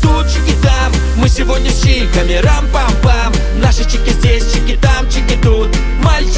тут, чики там. Мы сегодня с чиками, рам-пам-пам. Наши чики здесь, чики там, чики тут. Мальчики